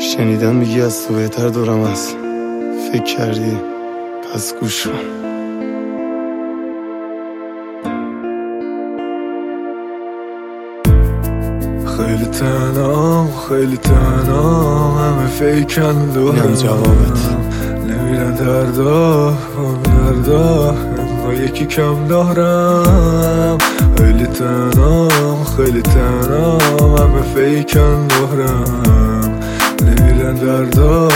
شنیدم میگی از تو بهتر دورم هست، فکر کردی پس گوش کن. خیلی تنام همه فیکن دورم. اینم جوابت. نمیرن دردا اما یکی کم دارم. خیلی تنام همه فیکن دورم. نمیرن دردا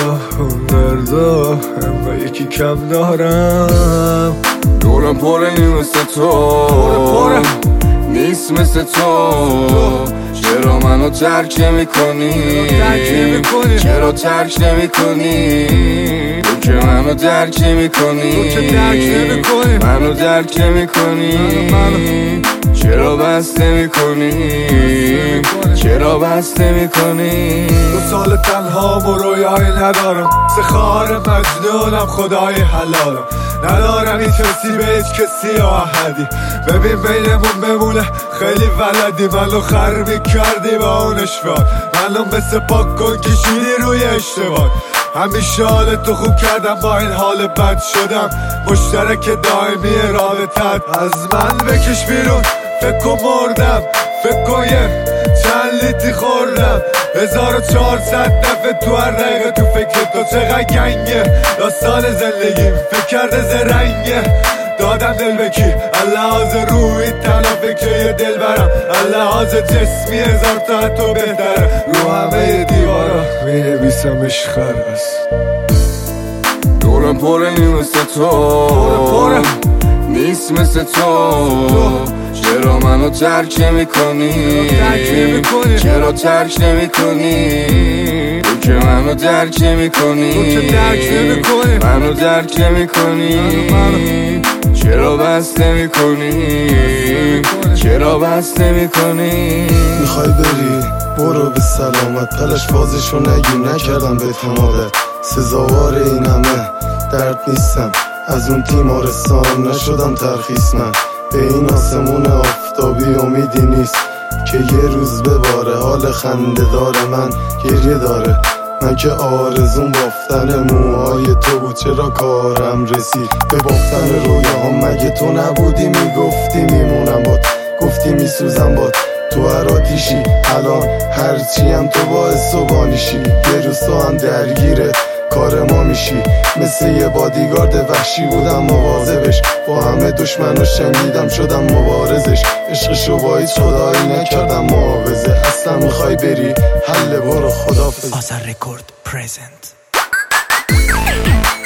اما یکی کم دارم. دورم پره نی مثل تو، نیست مثل تو. چرا منو ترک نمی کنی؟ چرا ترک نمی کنی؟ تو که منو درک نمی کنی، منو درک نمی کنی. چرا بس نمی کنی؟ چرا بس نمی کنی؟ 2 سال تنها و رویایی ندارم، سه خواهر مجنونم خدای حلالم. ندارم این کسی به هیچ کسی یا احدی. ببین بینمون بمونه خیلی ولدی. منو خر میکردی با اون اشوار، منو مثل پاک کن کشیدی روی اشتباه. همیشه حالتو خوب کردم با این حال بد شدم. مشترک دائمی رابطت از من بکش بیرون. فکر کن مردم، فکر کن چند لیتی خوردم. 1400 دفعه تو هر دقیقه تو فکر تو. چقدر گنگه داستان زندگیم، فکر کرده زرنگه. دادم دل به کی؟ اللحاظ روحی تنها فکر یه دل برم. اللحاظ جسمی 1000 تا حتی بهتره. رو همه دیوارا می نویسم عشق است. دورم پره نی مثل تو، نیست مثل تو. چرا منو ترک نمی کنی؟ چرا ترک نمی کنی؟ تو که منو درک نمی کنی، منو درک نمی کنی. چرا بس نمی کنی؟ چرا بس نمی کنی؟ میخوای بری برو به سلامت. پلش بازشو نگیر نکردم به تمادت. سزاوار این همه درد نیستم، از اون تیمارستان نشدم ترخیص. من به این آسمون آفتابی امیدی نیست که یه روز بباره. حال خنده داره من گریه داره. من که آرزون بافتن موهای تو بود، چرا کارم رسید به بافتن رویاهم؟ مگه تو نبودی میگفتی میمونم باد، گفتی میسوزم باد. تو هر آتیشی الان هرچی هم تو باعث و بانیشی. یه روز تو هم درگیره کار ما میشی. مثل یه بادیگارد وحشی بودم مواظبش، با همه دشمناش جنگیدم شدم مبارزش. عشقشو با هیچ خدایی نکردم محافظه. اصلا میخوای بری حل برو خدافظ. آذر رکورد پرزنت.